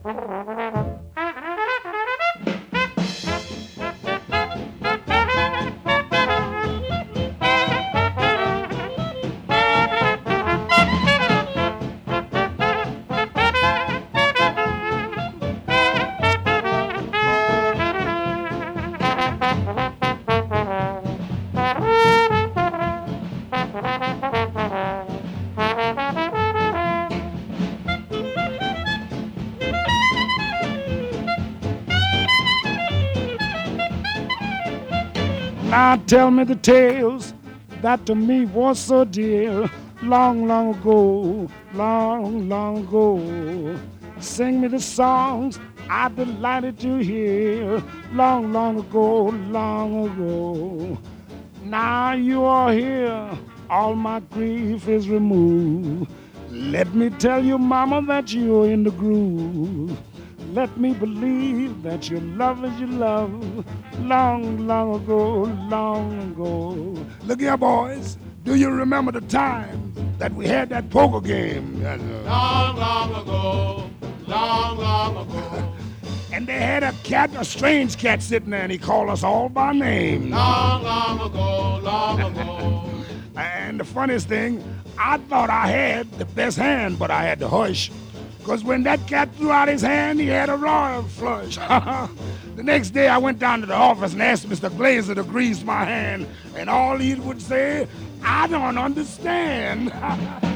Now tell me the tales that to me was so dear, long, long ago, long, long ago. Sing me the songs I delighted to hear, long, long ago, long ago. Now you are here, all my grief is removed. Let me tell you, mama, that you're in the groove. Let me believe that your love is your love, long, long ago, long ago. Look here, boys. Do you remember the time that we had that poker game? Long, long ago, long, long ago. And they had a cat, a strange cat sitting there, and he called us all by name. Long, long ago, long ago. And the funniest thing, I thought I had the best hand, but I had to hush. Because when that cat threw out his hand, he had a royal flush. The next day, I went down to the office and asked Mr. Glazer to grease my hand. And all he would say, I don't understand.